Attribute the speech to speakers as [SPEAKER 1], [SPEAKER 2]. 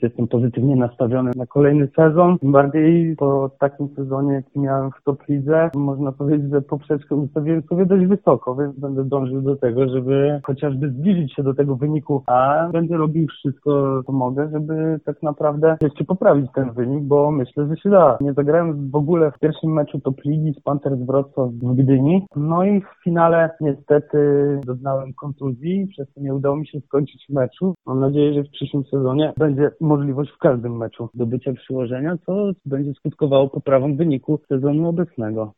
[SPEAKER 1] jestem pozytywnie nastawiony na kolejny sezon. Tym bardziej po takim sezonie, jaki miałem w Top Lidze, można powiedzieć, że poprzeczkę ustawiłem sobie dość wysoko, więc będę dążył do tego, żeby chociażby zbliżyć się do tego wyniku, a będę robił wszystko, co mogę, żeby tak naprawdę jeszcze poprawić ten wynik, bo myślę, że się da. Nie zagrałem w ogóle w pierwszym meczu Top Ligi z Panthers Wrocław w Gdyni, no i w finale niestety doznałem kontuzji, przez to nie udało mi się skończyć meczu. Mam nadzieję, że w przyszłym sezonie będzie możliwość w każdym meczu zdobycia przyłożenia, co będzie skutkowało poprawą wyniku sezonu obecnego.